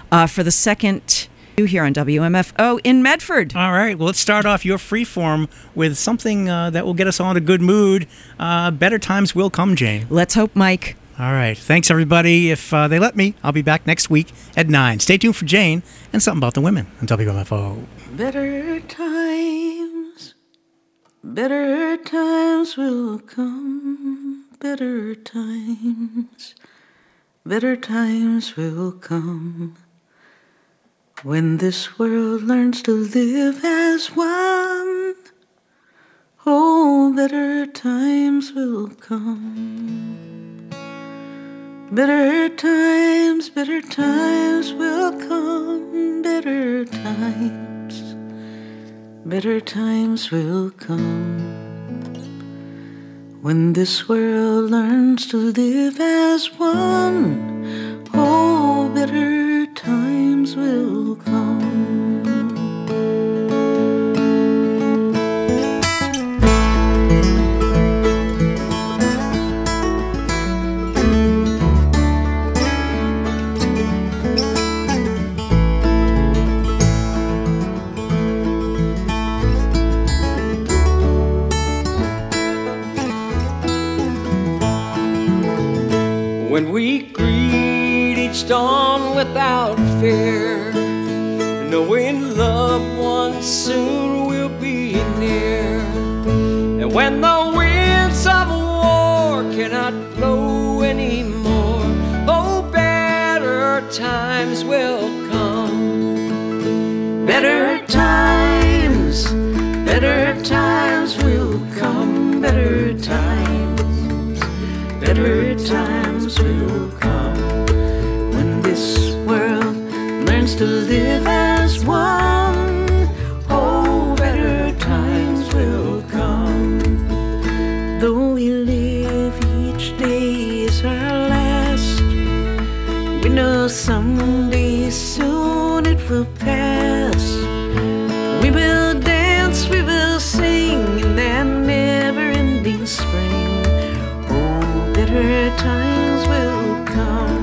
for the second here on WMFO in Medford. All right, well, let's start off your freeform with something that will get us all in a good mood. Better times will come, Jane. Let's hope, Mike. All right, thanks, everybody. If they let me, I'll be back next week at 9. Stay tuned for Jane and Something About the Women on WMFO. Better times will come. Better times will come. When this world learns to live as one, oh, better times will come. Better times will come. Better times will come. When this world learns to live as one, oh, better times will come. When we greet each dawn without fear, knowing loved ones soon will be near. And when the winds of war cannot blow anymore, oh, better times will come. Better times will come. Better times will come. When this world learns to live as one, oh, better times will come. Though we live each day is our last, we know someday soon it will pass. We will dance, we will sing in that never-ending spring. Better times will come.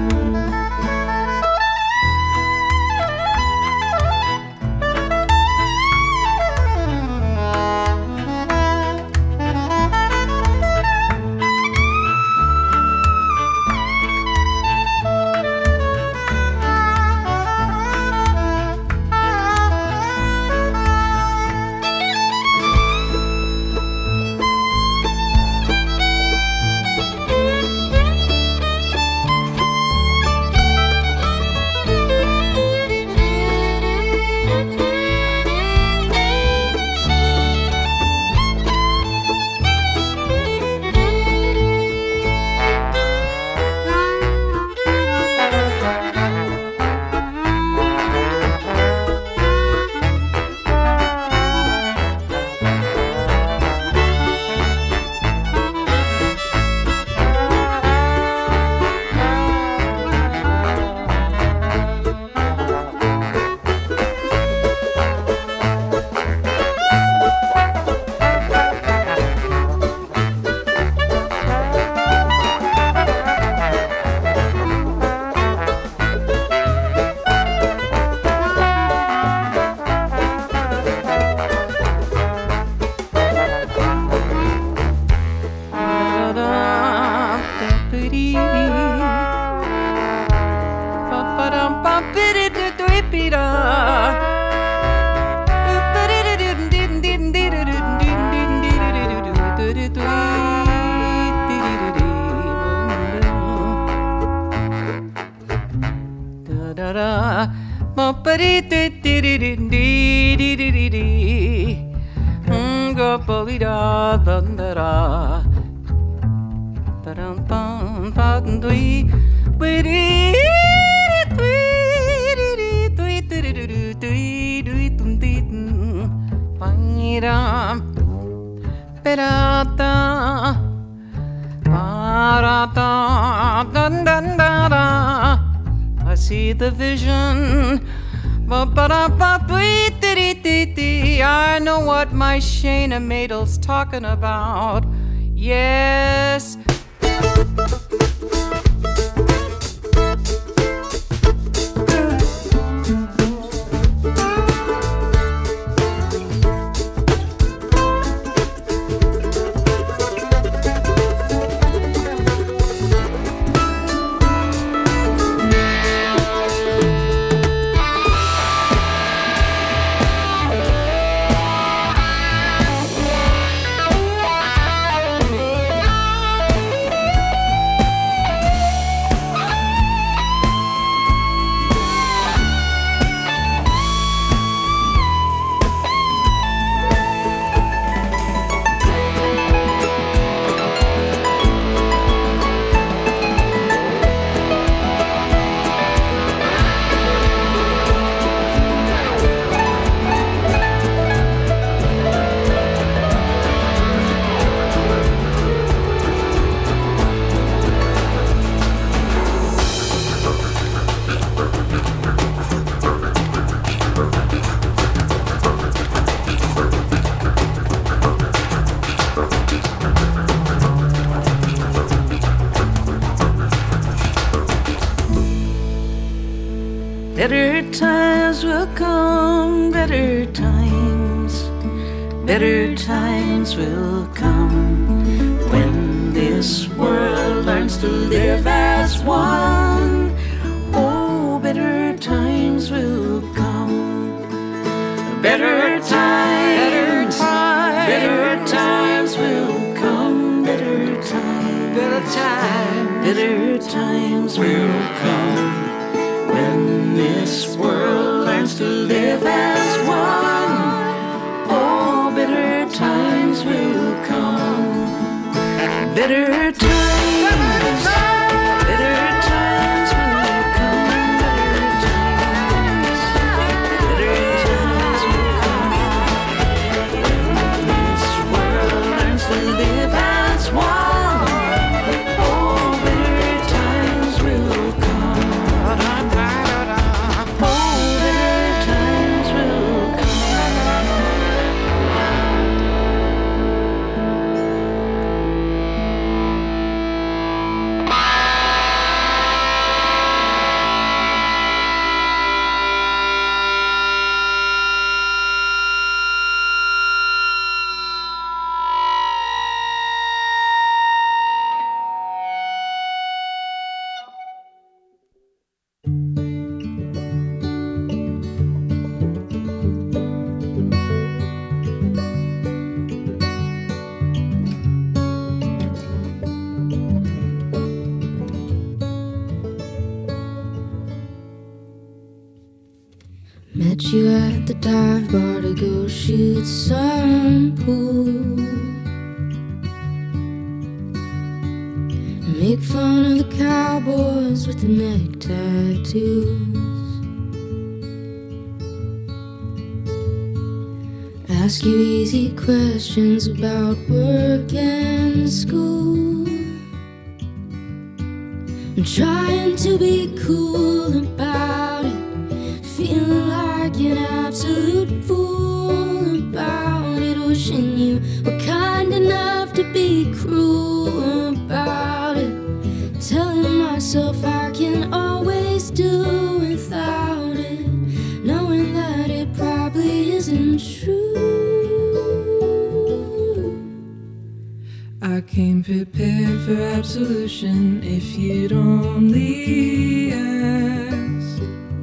I see the vision. I know what my Shana Madel's talking about. Yes. Better times will come, better times. Better times will come when this world learns to live as one. Oh, better times will come. Better times, better times will come. Better times, better times will come when this world learns to live as one. Oh, better times will come. Better times, better times will come. Better times will come. When this world learns to live as one. Oh, better times will come. Oh, better times will come. Met you at the dive bar to go shoot some pool. Make fun of the cowboys with the neck tattoos. Ask you easy questions about work and school. I'm trying to be cool about it, feeling like an absolute fool about it, wishing you were kind enough to be cruel about it, telling myself I can always do without it, knowing that it probably isn't true. I came prepared for absolution if you'd only ask.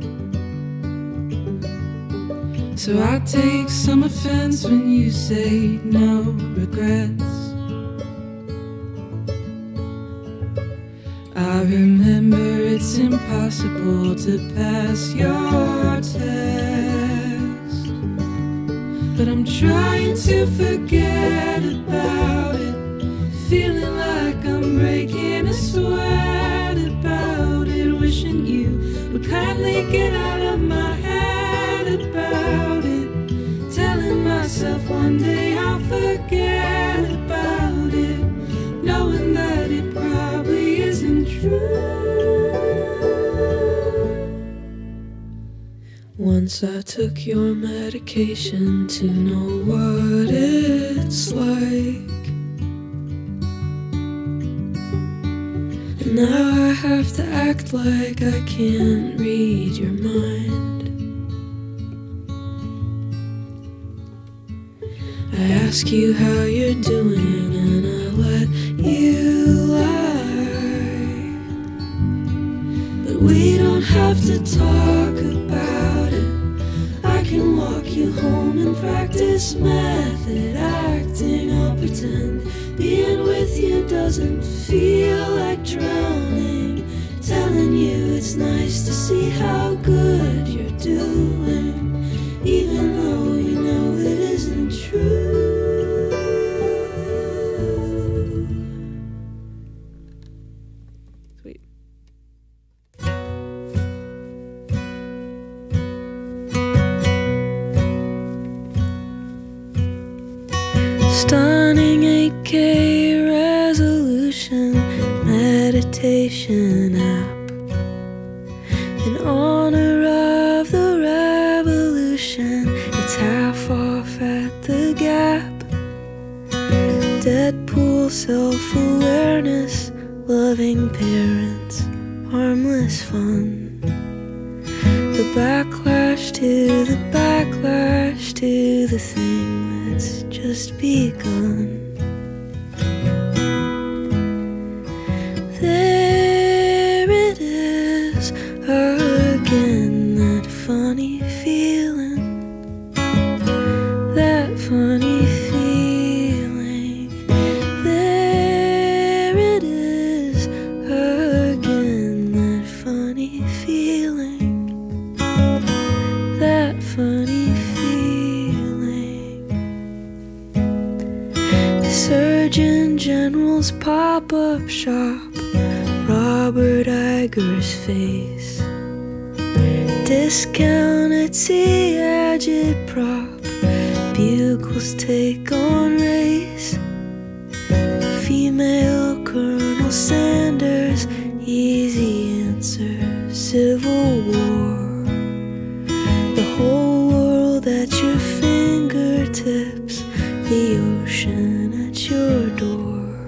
So I take some offense when you say no regrets. I remember it's impossible to pass your test, but I'm trying to forget about it, feeling like I'm breaking a sweat about it, wishing you would kindly get out of my head about it, telling myself one day I'll forget about it, knowing that it probably isn't true. Once I took your medication to know what it's like, and now I have to act like I can't read your mind. I ask you how you're doing and I let you lie, but we don't have to talk about it. I can walk you home and practice method acting. I'll pretend being with you doesn't feel like drowning, telling you it's nice to see how good you're doing, even though you know it isn't true. Sweet. Stunning 8K resolution meditation app in honor of the revolution. It's half off at the Gap. Deadpool, self-awareness, loving parents, harmless fun. the backlash to the backlash to the thing that's just begun. There it is again, that funny feeling, that funny feeling. There it is again, that funny feeling, that funny feeling. The Surgeon General's pop-up shop, Robert Iger's face, discount at the agitprop, Bugle's take on race, female Colonel Sanders, easy answer, Civil War, the whole world at your fingertips, the ocean at your door.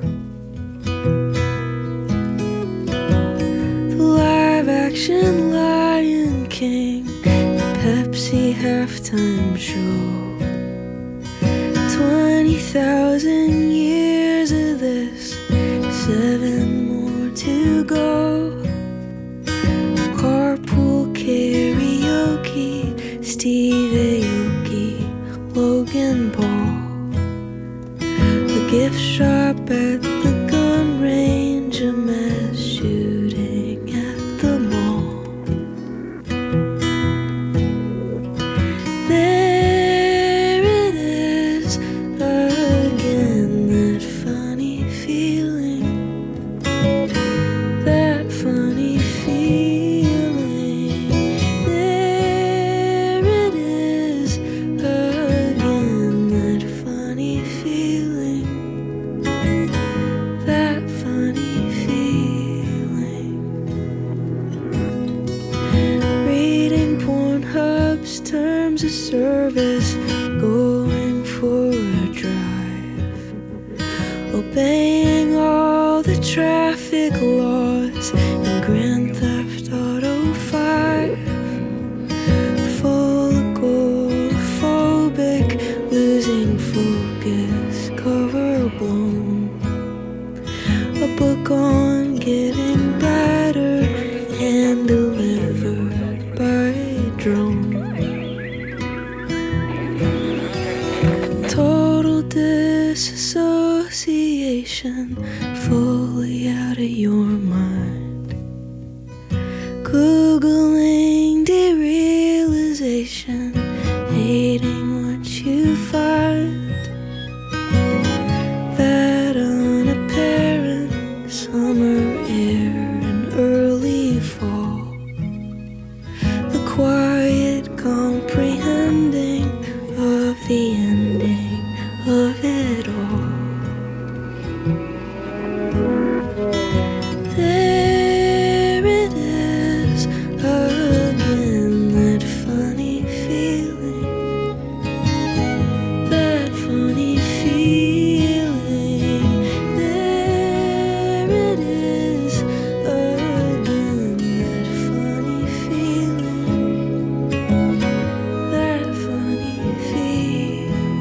Action Lion King, Pepsi halftime show, 20,000 years of this, 7 more to go. Carpool karaoke, Steve Aoki, Logan Paul, the gift shop at the gun range, a mass shooting at the mall. There it is again, that funny feeling, that funny feeling. There it is again, that funny feeling, that funny feeling. Reading Pornhub's terms of service, going for a drive, obeying all the traffic laws in Grand Theft Auto 5, full agoraphobic, losing focus, cover blown, a book on getting better, hand delivered by drone. Total disassociation, fully out of your mind. Googling derealization, hating what you find. That unapparent summer air and early fall, the quiet comprehending of the ending of it all. There it is again, that funny feeling, that funny feeling. There it is again, that funny feeling, that funny feeling.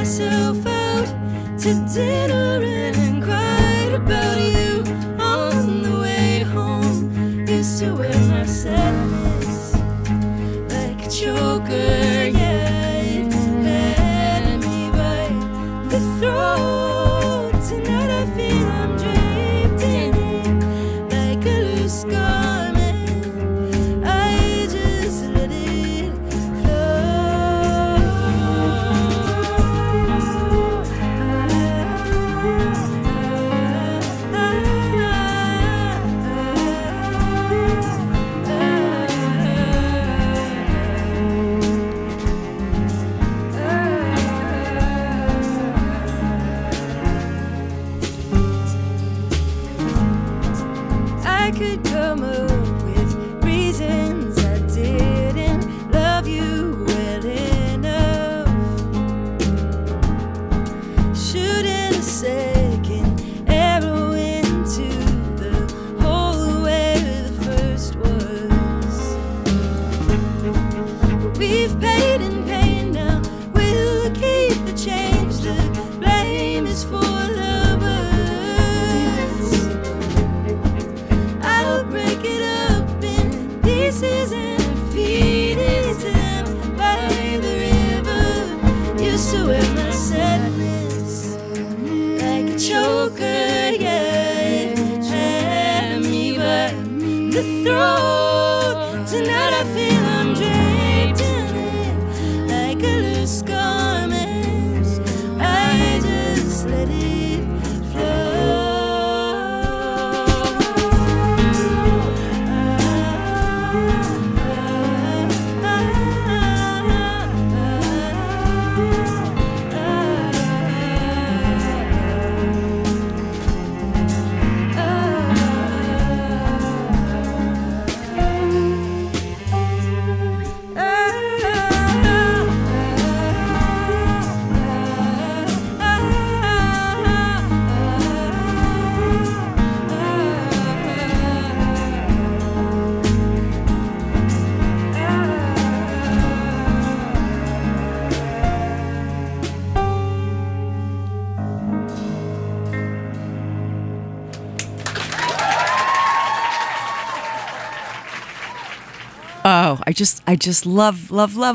myself out to dinner and cried about you on the way home. Used to wear my sadness like a choker, yeah, it had me by the throat. Tonight I feel I'm draped in it like a loose garment. I just let it I could come up with reasons I didn't love you well enough. Shooting a second arrow into the hole where the first was. We've paid in pain now, we'll keep the change. The blame is for lovers. I'll break it up in pieces and feed it to them by the river. Used to wear my sadness like a choker, yeah, it had me by the throat. Tonight I feel I'm draped in it like a loose garment. I just let it Oh, I just love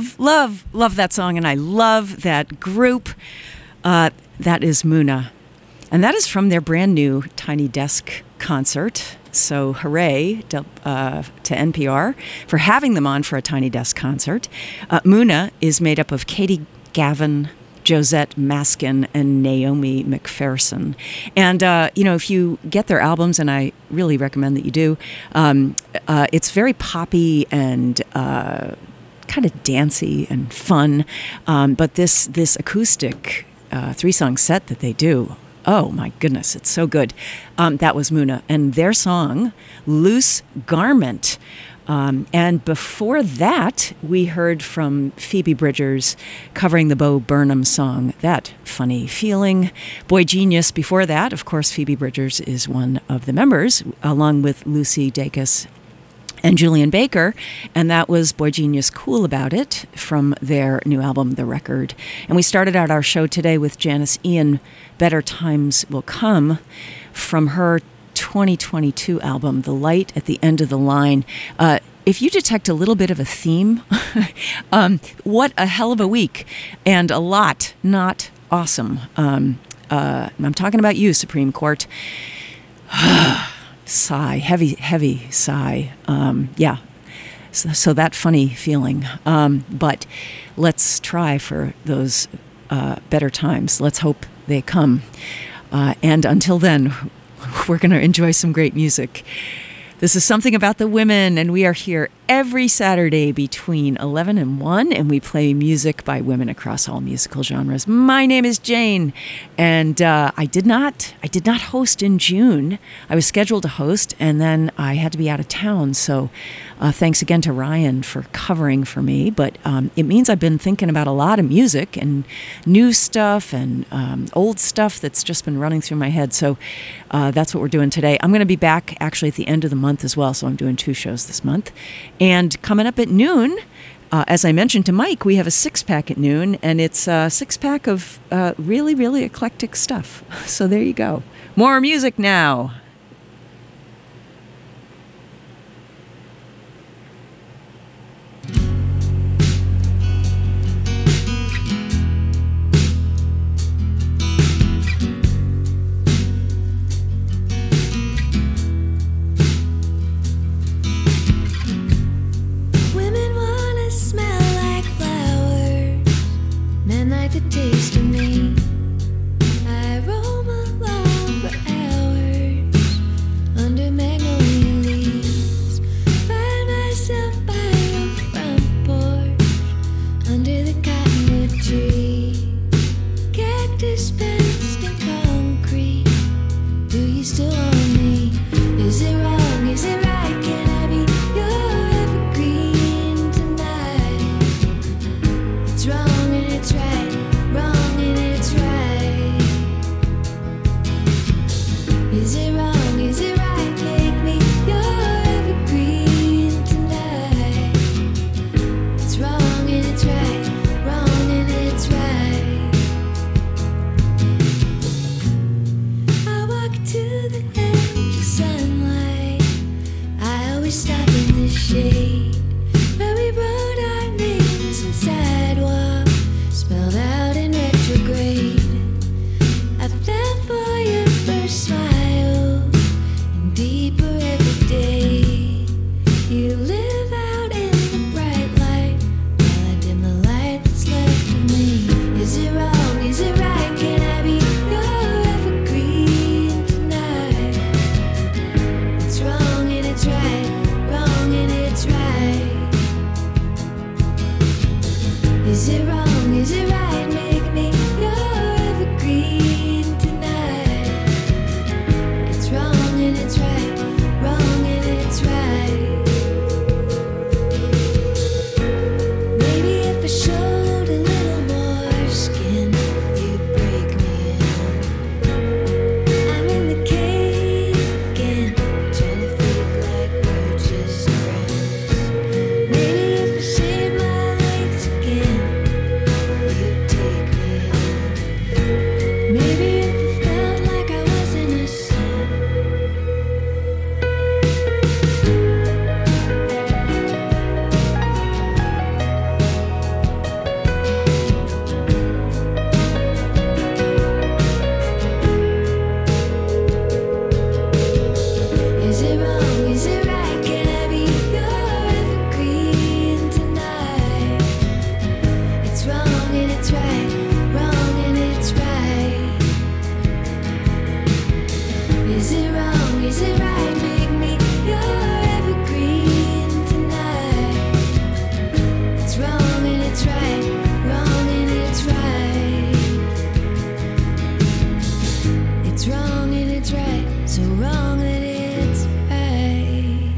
that song, and I love that group. That is Muna, and that is from their brand new Tiny Desk concert. So hooray to NPR for having them on for a Tiny Desk concert. Muna is made up of Katie Gavin, Josette Maskin, and Naomi McPherson. And, if you get their albums, and I really recommend that you do, it's very poppy and kind of dancey and fun. But this acoustic 3-song set that they do, oh my goodness, it's so good. That was Muna. And their song, Loose Garment. And before that, we heard from Phoebe Bridgers covering the Bo Burnham song, That Funny Feeling. Boy Genius before that, of course, Phoebe Bridgers is one of the members, along with Lucy Dacus and Julian Baker, and that was Boy Genius Cool About It from their new album, The Record. And we started out our show today with Janice Ian, Better Times Will Come, from her 2022 album, The Light at the End of the Line. If you detect a little bit of a theme, what a hell of a week, and a lot not awesome. I'm talking about you, Supreme Court. Sigh, heavy sigh. So that funny feeling. But let's try for those better times. Let's hope they come. And until then, we're going to enjoy some great music. This is Something About the Women, and we are here every Saturday between 11 and 1, and we play music by women across all musical genres. My name is Jane, and I did not host in June. I was scheduled to host, and then I had to be out of town, so thanks again to Ryan for covering for me. But it means I've been thinking about a lot of music and new stuff and old stuff that's just been running through my head, so that's what we're doing today. I'm going to be back actually at the end of the month as well, so I'm doing 2 shows this month. And coming up at noon, As I mentioned to Mike, we have a 6-pack at noon, and it's a 6-pack of really, really eclectic stuff. So there you go. More music now. Women wanna smell like flowers, men like the taste of me. I roam along for hours under magnolia leaves. Find myself by your front porch under the cottonwood tree. Cactus fenced in concrete. Do you still want me? Is it wrong? Is it right? Can I be your evergreen tonight? It's wrong and it's right. Wrong and it's right. Is it wrong? Is it right? Make me your evergreen tonight. It's wrong and it's right. Wrong and it's right. I walk to the edge of sunlight. I always stop in the shade where we wrote our names on sidewalk, spelled out in retrograde. I fell for your first smile, and deeper every day. You live out in the bright light, while I dim the light that's left of me. Is it wrong? Is it right? Can I be your evergreen tonight? It's wrong and it's right. Wrong and it's right. Is it wrong? Is it right? Make me your evergreen tonight. It's wrong and it's right. Wrong and it's right. Maybe if I showed a little more skin, you'd break me in. I'm in the cave again, trying to fake like we're just friends. Maybe if I shaved my legs again, you'd take me in. Maybe if I felt like I was innocent. Is it wrong? Is it right? Can I be your evergreen tonight? It's wrong and it's right. Wrong and it's right. Is it wrong? Is it right? Make me your evergreen tonight. It's wrong and it's right. Wrong and it's right. It's wrong and it's right. So wrong that it's right.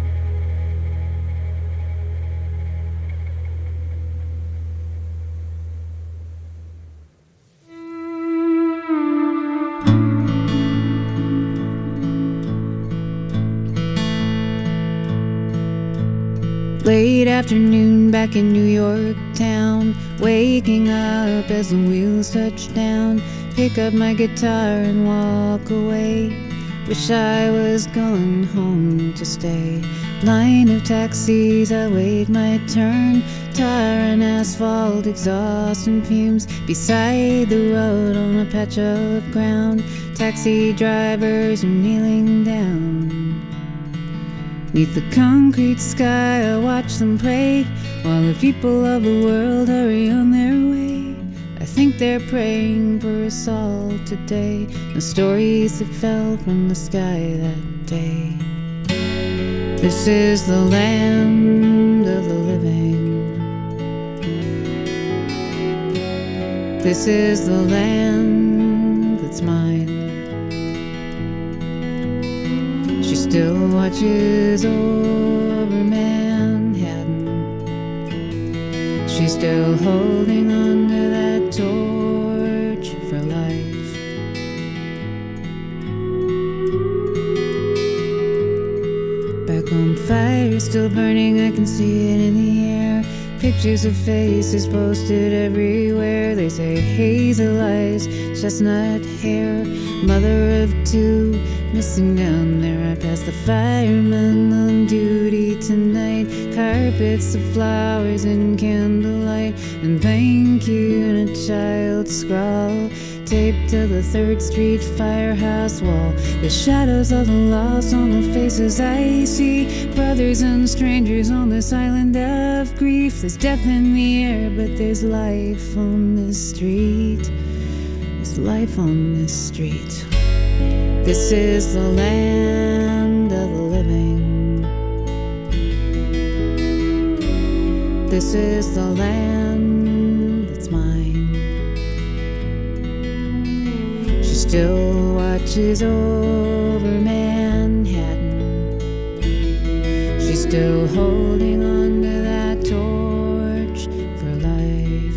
Late afternoon back in New York town, waking up as the wheels touch down. Pick up my guitar and walk away. Wish I was going home to stay. Line of taxis, I wait my turn. Tar and asphalt, exhaust and fumes. Beside the road on a patch of ground, taxi drivers are kneeling down. Neath the concrete sky, I watch them pray, while the people of the world hurry on their way. I think they're praying for us all today, the stories that fell from the sky that day. This is the land of the living. This is the land that's mine. She still watches over Manhattan. She's still holding on to that torch for life. Back home, fire is still burning, I can see it in the air. Pictures of faces posted everywhere. They say hazel eyes, chestnut hair, mother of two, missing down there. I passed the fireman on duty tonight. Carpets of flowers and candlelight, and thank you in a child's scrawl taped to the 3rd Street firehouse wall. The shadows of the lost on the faces I see, brothers and strangers on this island of grief. There's death in the air, but there's life on this street. There's life on this street. This is the land of the living. This is the land that's mine. She still watches over Manhattan. She's still holding on to that torch for life.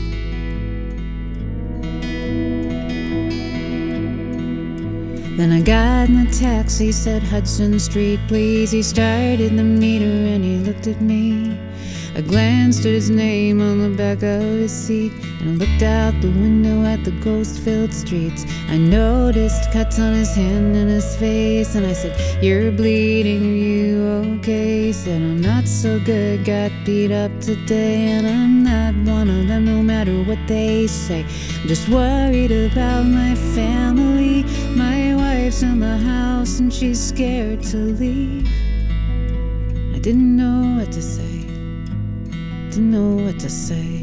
Then I got in the taxi, said Hudson Street, please. He started the meter and he looked at me. I glanced at his name on the back of his seat, and I looked out the window at the ghost-filled streets. I noticed cuts on his hand and his face, and I said, you're bleeding, are you okay? He said, I'm not so good, got beat up today, and I'm not one of them no matter what they say. I'm just worried about my family. My wife's in the house and she's scared to leave. I didn't know what to say. Didn't know what to say.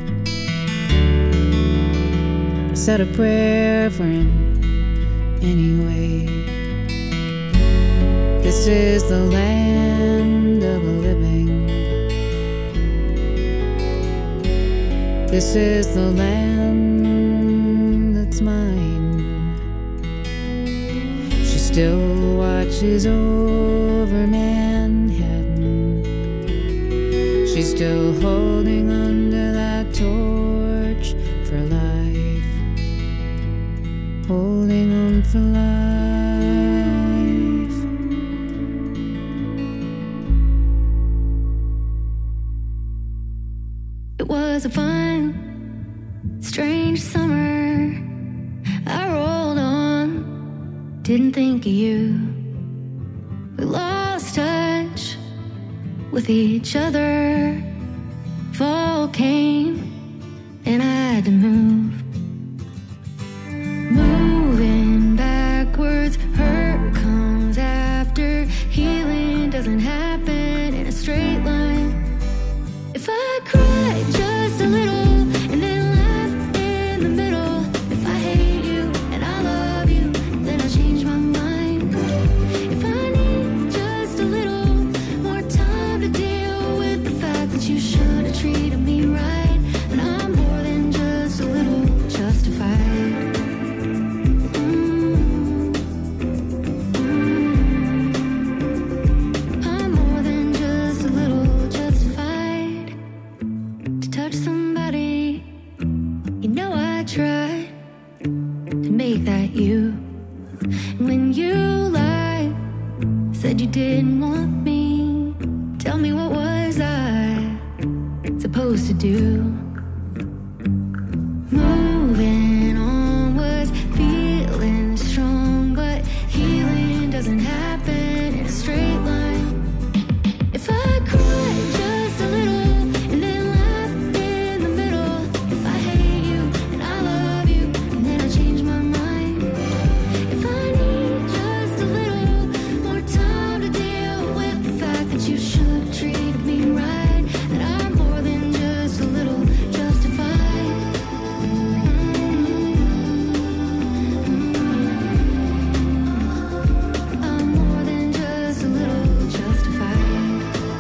I said a prayer for him anyway. This is the land of the living. This is the land that's mine. She still watches over Manhattan. She's still holding under that torch for life. Holding on for life. It was a fun, strange summer. I rolled on, didn't think of you. We lost touch with each other. Fall came and I had to move. Moving backwards, hurt comes after. Healing doesn't happen in a straight line. If I cried just a little and then laughed in the middle, if I hate you and I love you, then I'll change my mind. If I need just a little more time to deal with the fact that you should have treated me right, and I'm more than just a little justified. I'm more than just a little justified to touch somebody. You know I tried to make that you. And when you lied, said you didn't want me, tell me what was I supposed to do? Moving on was feeling strong, but healing doesn't happen in a straight line. If I cried just a little and then laughed in the middle, if I hate you and I love you, and then I change my mind. If I need just a little more time to deal with the fact that you should have treated me right, that I'm more than just a little justified. I'm more than just a little justified.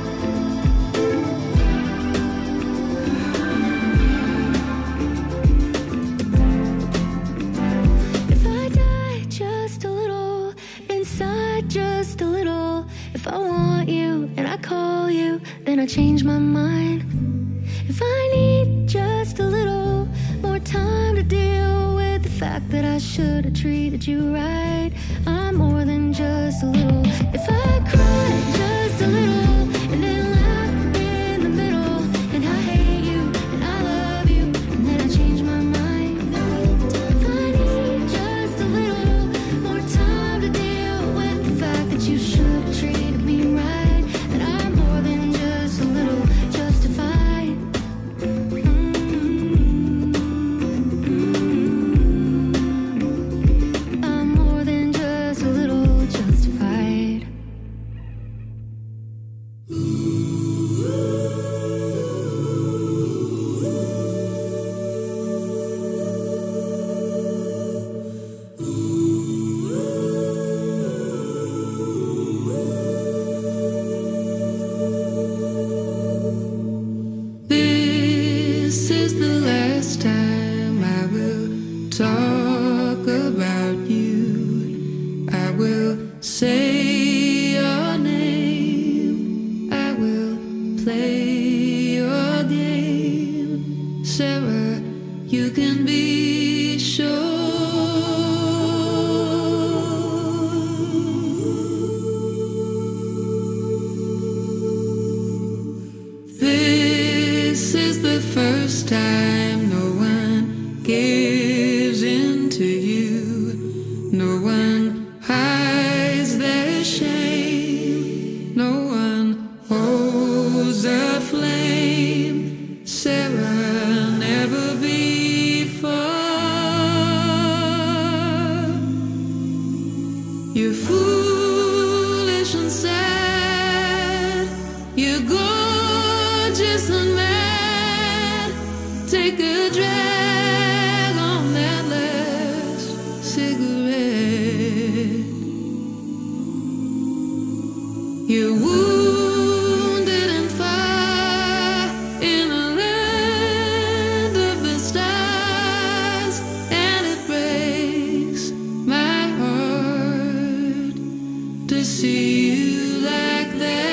If I die just a little, inside just a little, if I want you and I call you, then I change my mind. If I need just a little more time to deal with the fact that I should have treated you right, I'm more than just a little. If I cried just a little and then laughed in the middle, and I This is the last time I will talk about you. I will say your name. I will play your game. Sarah, you can be sure. This is the first time no one gives in to you. No one hides their shame. No one holds a flame. Sarah, never before. You're foolish and sad. You're gorgeous and mad. Take a drag on that last cigarette. You're wounded and far in the land of the stars, and it breaks my heart to see you like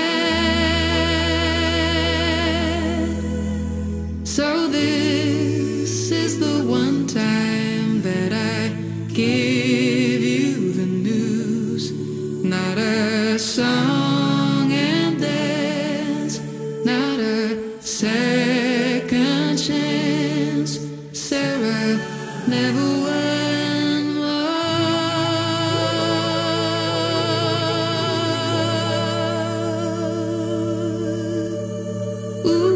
that. So this is the one time that I give you the news. Not a song and dance, not a second chance. Sarah, never one more. Ooh.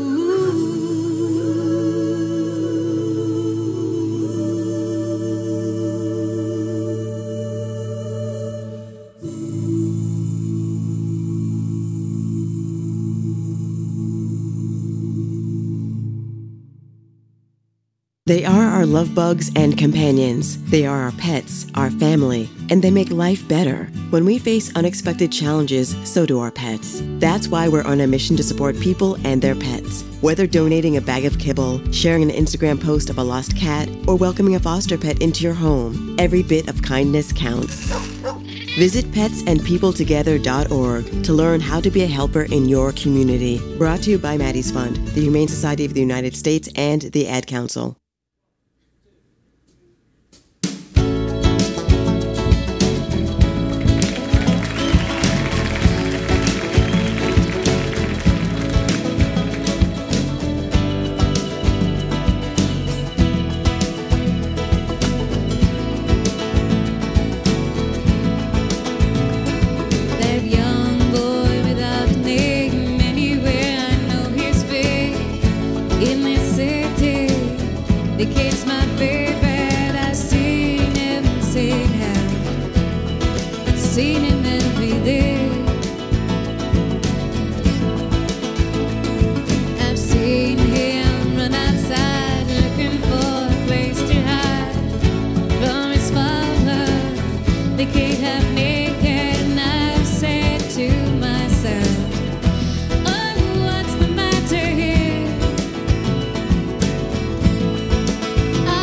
They are our love bugs and companions. They are our pets, our family, and they make life better. When we face unexpected challenges, so do our pets. That's why we're on a mission to support people and their pets. Whether donating a bag of kibble, sharing an Instagram post of a lost cat, or welcoming a foster pet into your home, every bit of kindness counts. Visit petsandpeopletogether.org to learn how to be a helper in your community. Brought to you by Maddie's Fund, the Humane Society of the United States, and the Ad Council. That young boy without a name, anywhere I know his face. In this city, the kid's my favorite. I've seen him, seen him, seen him every day. I've seen him run outside looking for a place to hide from his father. The kid half naked, and I've said to myself, oh, what's the matter here? I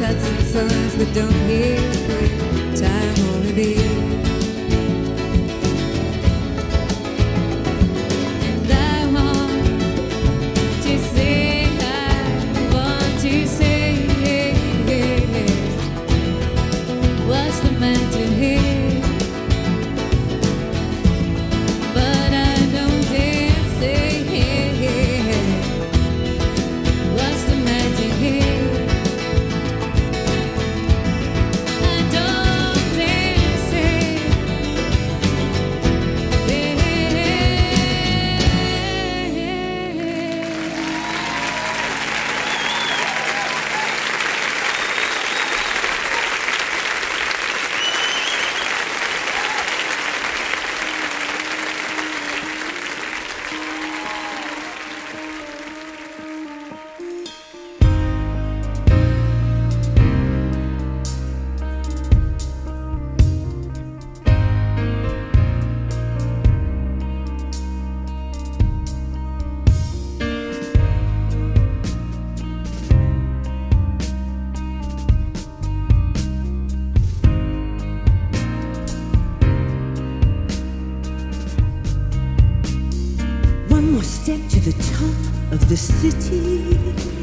hearts and sons that don't hear time wanna be. And I want to say, what's the matter here? But I don't dare say, what's the matter here? I don't dare say, One more step to the top of the city,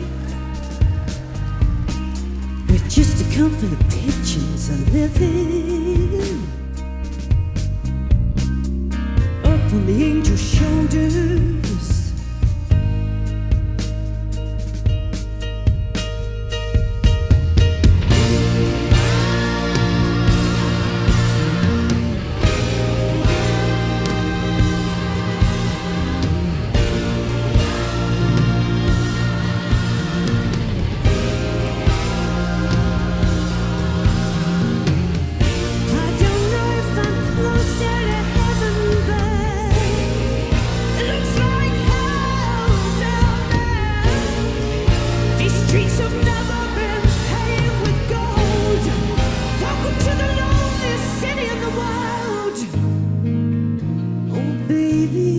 where just a couple of pigeons are living. Up on the angel's shoulders, streets have never been paved with gold. Welcome to the loneliest city in the world. Oh baby,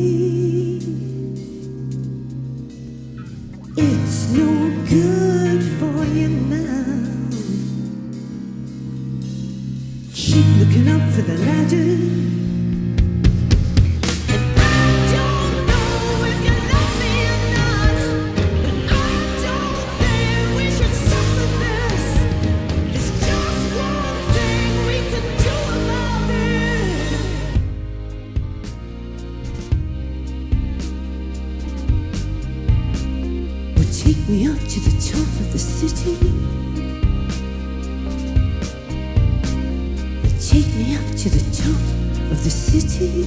it's no good for you now. Keep looking up for the ladder. Take me up to the top of the city. Take me up to the top of the city.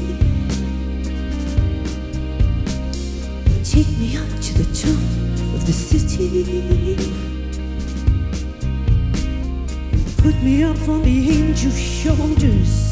Take me up to the top of the city. Put me up on the angel's shoulders.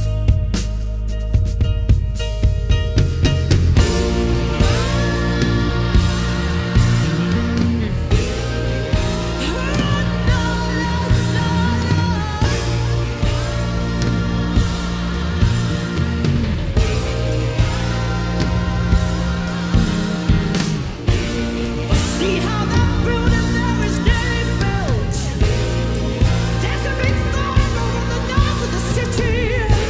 There's a big fire over the north of the city.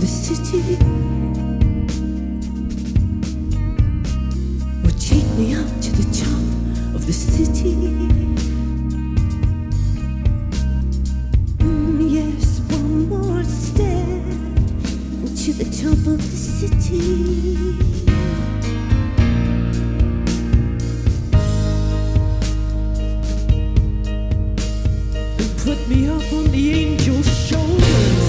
the city, or take me up to the top of the city. Yes, one more step to the top of the city. Put me up on the angel's shoulders.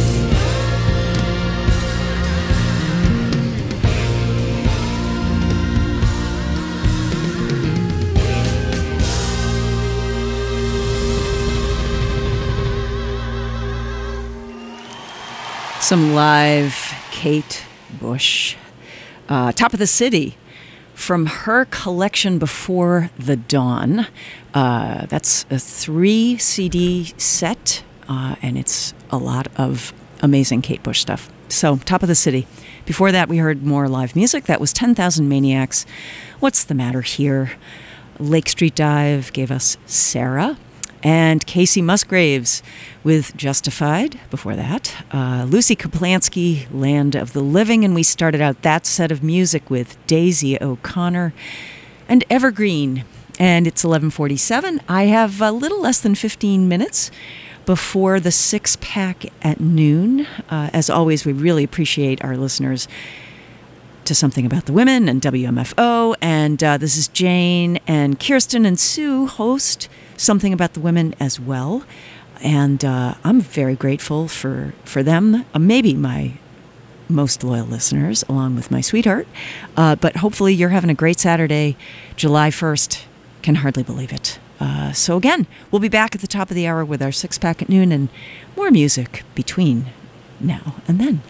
Some live Kate Bush. Top of the City from her collection Before the Dawn. That's a 3 CD set, and it's a lot of amazing Kate Bush stuff. So, Top of the City. Before that, we heard more live music. That was 10,000 Maniacs. What's the Matter Here? Lake Street Dive gave us Sarah. And Casey Musgraves with Justified before that. Lucy Kaplansky, Land of the Living. And we started out that set of music with Daisy O'Connor and Evergreen. And it's 11:47. I have a little less than 15 minutes before the 6-pack at noon. As always, we really appreciate our listeners to Something About the Women and WMFO. And this is Jane and Kirsten and Sue host Something About the Women as well. And I'm very grateful for them. Maybe my most loyal listeners, along with my sweetheart. But hopefully you're having a great Saturday, July 1st. Can hardly believe it. So again, we'll be back at the top of the hour with our 6-pack at noon and more music between now and then.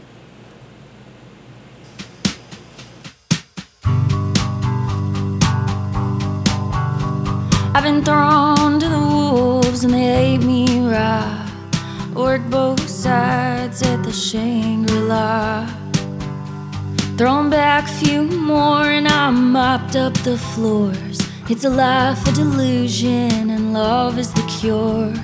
I've been thrown to the wolves and they ate me raw. Worked both sides at the Shangri-La. Thrown back a few more and I mopped up the floors. It's a life of delusion and love is the cure.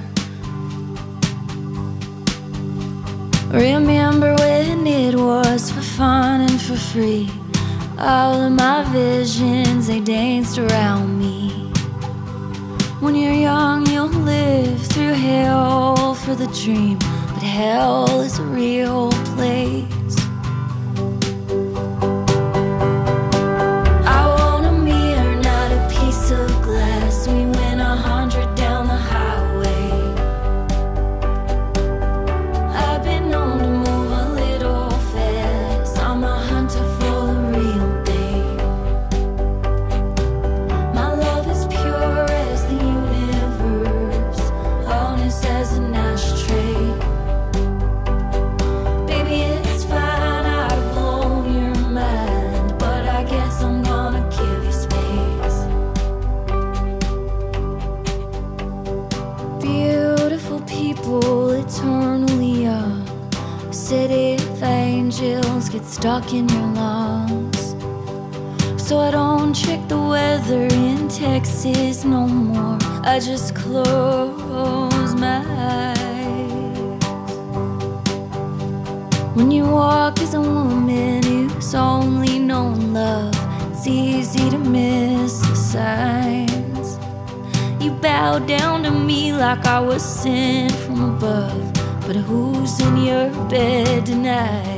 Remember when it was for fun and for free. All of my visions, they danced around me. When you're young, you'll live through hell for the dream, but hell is a real place. I want a mirror, not a piece of glass. We went 100 down the highway. I've been known to move a little fast. I'm a hunter for the real thing. My love is pure as the universe, honest as an ashtray. Baby, it's fine, I've blown your mind, but I guess I'm gonna give you space. Beautiful people, eternally young. City of angels get stuck in your lungs. So I don't check the weather in Texas no more. I just close my eyes. When you walk as a woman who's only known love, it's easy to miss the signs. You bow down to me like I was sent from above. But who's in your bed tonight?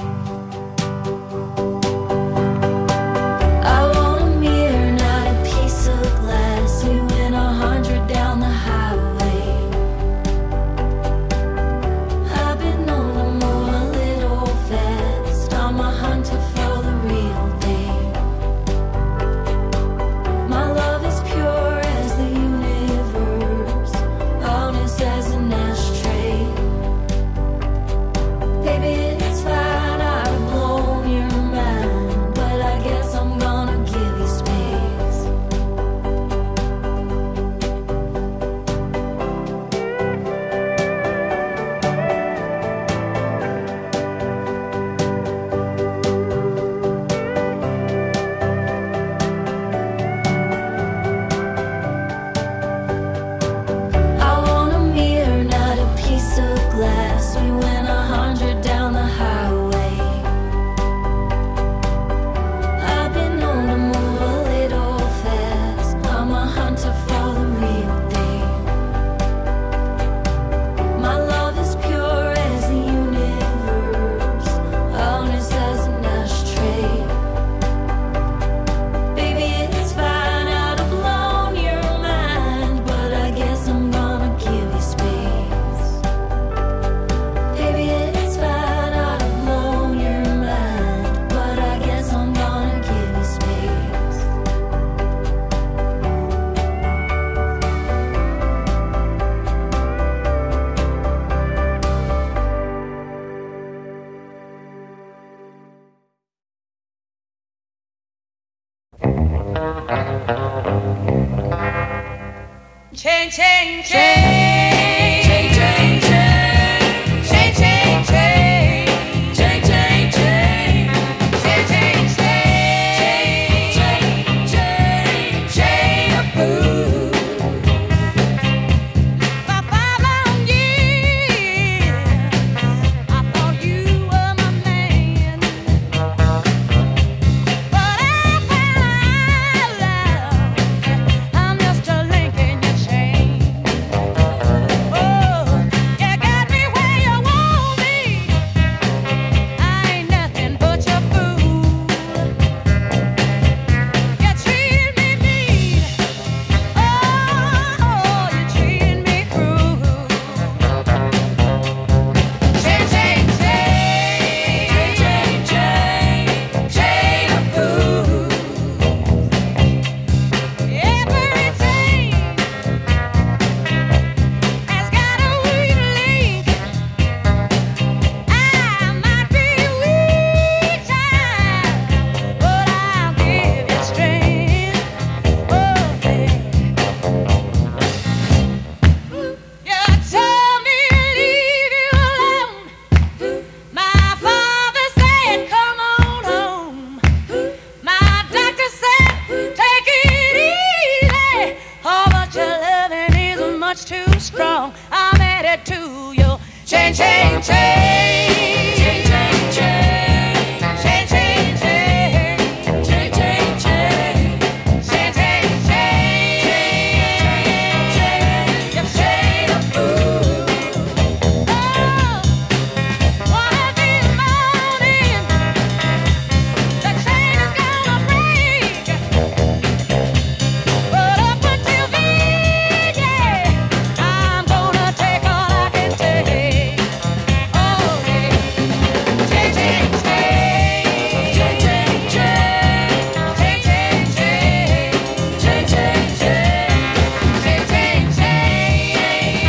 I want a mirror, not a piece of glass. We went 100 down the highway. I've been known to move a little fast. I'm a hunter for the real thing. My love is pure as the universe, honest as an ashtray. Baby, it's fine. Change, change, change. Change, change, change. Change, change, change. Change, change, change. Change, change, change. Change, change, change of food. For 5 long years, I thought you were my man. But I found out I'm just a link in your chain. Oh, you got me where you want me. I ain't nothing but your fool. You treat me mean. Oh, you treat me cruel. Change, change, change. Change, change, change of food. Everything has got a weak link. I might be weak, child, but I'll give you strength. Oh, you told me to leave you alone. My father said, come on home. My doctor said, take it easy. Oh, but your loving is much too strong. I'm headed to you. Change, change, change. Change, change, change. Change, change, change. Change, change, change. Change, change, change. You shade of food. Oh, one of these mornings, the chain is gonna break. But up until then, yeah, I'm gonna take all I can take. Oh, yeah. Change, change, change. Change, change, change. Change, change, change. Change, change, change. Change, change, change.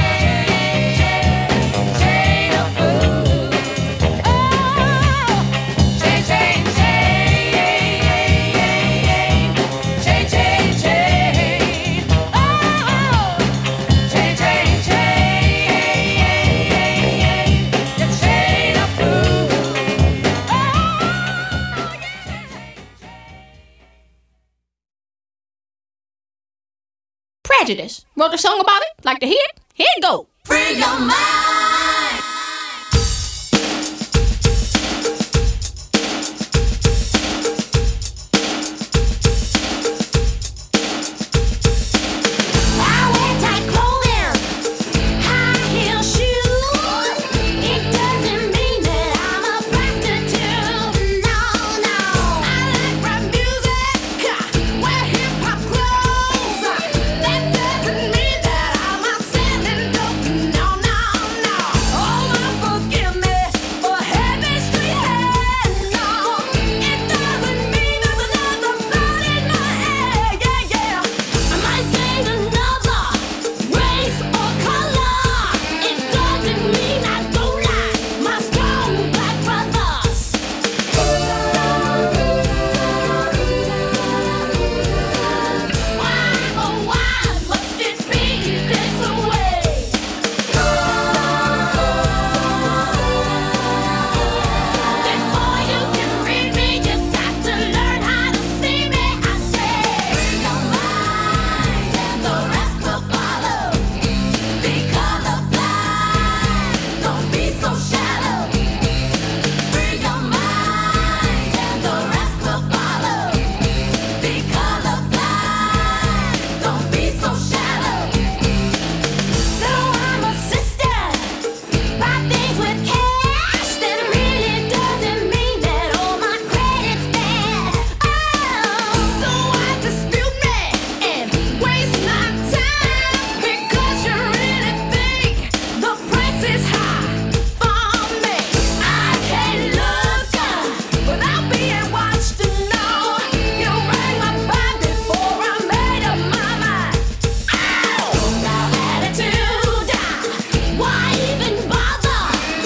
Chain of food. Oh, change, change, change. Change, change, change. Oh, change, change, change. Your chain of food. Oh, Prejudice. Wrote a song about it? Like to hear it? Here it go. Free your mind. I wear tight clothing, high heel shoes. It doesn't mean that I'm a prostitute. No, no. I like rap music, wear hip hop clothes. That doesn't mean that I'm out selling dope. No, no, no. Oh, Lord, forgive me for having straight hair. No, it doesn't mean there's another blood in my hair. Yeah, yeah. I might date another race or color. It doesn't mean I don't like my strong black brothers. Why, oh why must it be this way? Before you can read me, you got to learn how to see me. I say, free your mind and the rest will follow. Be colorblind, don't be so shallow. Free your mind and the rest will follow. Be colorblind, don't be so shallow. So I'm a sister, buy things with cash. That really doesn't mean that all my credit's bad. Oh, so why dispute me and waste my time? Because you really think the price is high for me. I can't look without being watched to know. You rang my bell before I made up my mind. Ow! Now attitude, why even bother?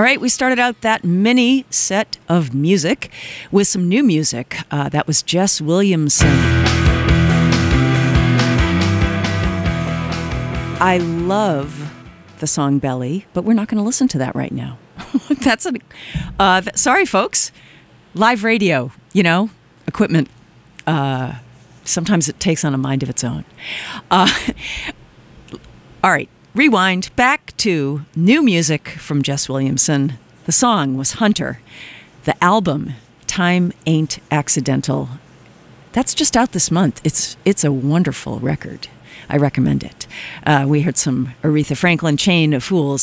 right, we started out that mini set of music with some new music. That was Jess Williamson. I love the song Belly, but we're not going to listen to that right now. Sorry, folks. Live radio, equipment. Sometimes it takes on a mind of its own. All right. Rewind back to new music from Jess Williamson. The song was Hunter. The album, Time Ain't Accidental. That's just out this month. It's a wonderful record. I recommend it. We heard some Aretha Franklin, Chain of Fools.